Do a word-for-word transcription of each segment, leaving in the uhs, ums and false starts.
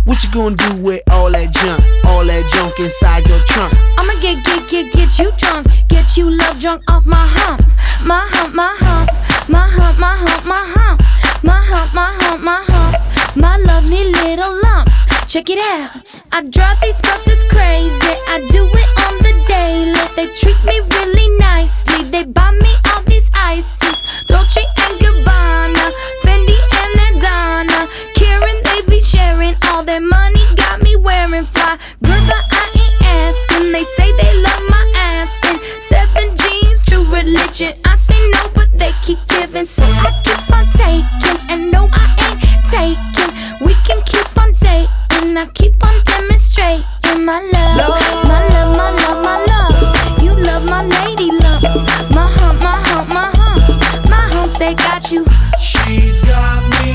What you gonna do with all that junk? All that junk inside your trunk? I'ma get, get, get, get you drunk. Get you love drunk off my hump. My hump, my hump. My hump, my hump, my hump. My hump, my hump, my hump. My lovely little lumps. Check it out. I drive these brothers crazy. I do it on the daily. They treat me really nicely. They buy me all these ices. Dolce and Gabbana, Fendi and Adana. Karen, they be sharing all their money. Got me wearing fly. Girl, but I ain't asking. They say they love my ass and seven jeans, true religion. I say no, but they keep giving, so I keep on taking. And no, I ain't taking. We can keep on dating. I keep on demonstrating my love, love. my love, my love, my love. You love my lady lumps. My hump, my hump, my hump. My humps, they got you. She's got me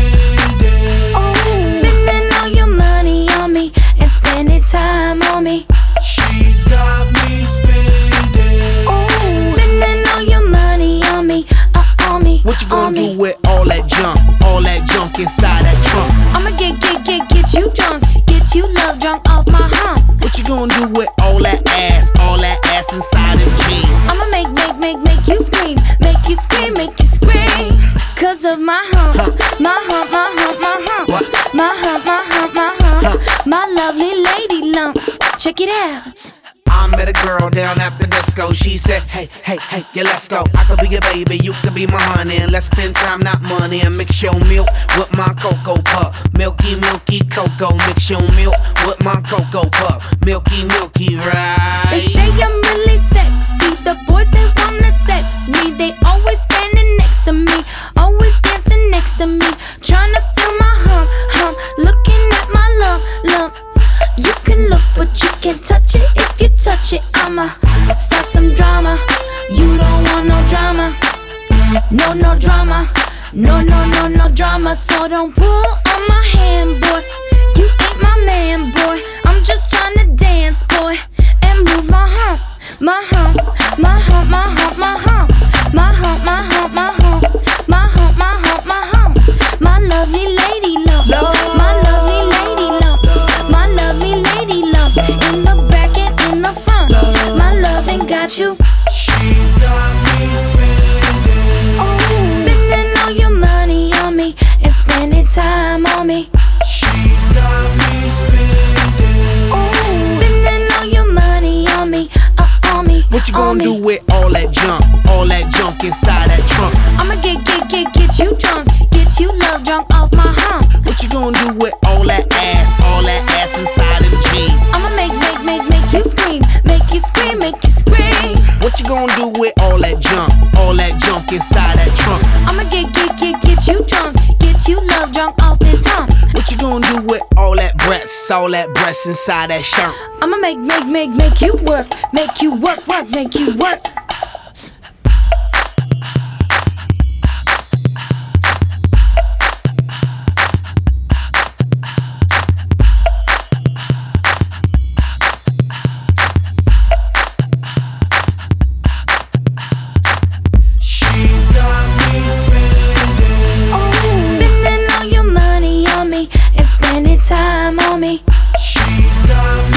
spending. Oh, spending all your money on me and spending time on me. She's got me spending. Oh, spending all your money on me, uh, on me. What you gonna do with all that junk? All that junk inside that trunk? I'ma get, get, get, get you drunk. Get you love drunk off my hump. What you gonna do with all that ass? All that ass inside them jeans? I'ma make, make, make, make you scream. Make you scream, make you scream. Cause of my hump. Huh. My hump, my hump, my hump. What? My hump, my hump, my hump. Huh. My lovely lady lumps. Check it out. I met a girl down at the disco. She said, hey, hey, hey, yeah, let's go. I could be your baby, you could be my honey. And let's spend time, not money. And mix your milk with my cocoa puff. Milky, milky cocoa. Mix your milk with my cocoa puff. Milky, milky, right? They say I'm really sexy. The boys, they wanna sex me. They always standing next to me. Always dancing next to me. Tryna feel my hump, hump. Looking at my lump, lump. You can look, but you can't touch it. If you touch it, I'ma start some drama. You don't want no drama. No, no drama. No, no, no, no drama. So don't pull on my hand, boy. You ain't my man, boy. I'm just tryna dance, boy, and move my hump. My hump, my hump, my hump, my hump. My hump, my hump, my hump. My hump, my hump, my hump. My lovely lady lumps. My lovely lady lumps. My lovely lady lumps. In the back and in the front. My loving got you. She's got me spending. Oh, spending all your money on me and spending time on me. She's got me spending. Oh, spending all your money on me, uh, on me. What you on gonna me. do with all that junk? All that junk inside that trunk? I'ma get, get, get, get you drunk. Get you love drunk off my hump. What you gonna do with all that ass? All that ass inside them jeans? I'ma make, make, make, make you scream. Make you scream, make you scream. What you gonna do with all that junk? All that junk inside that trunk? I'ma get, get, get, get you drunk. Get you love drunk off this hump. What you gonna do with all that breasts? All that breasts inside that shirt? I'ma make, make, make, make you work. Make you work, work, make you work. She's got me spending. Oh, spending all your money on me and spending time on me. She's got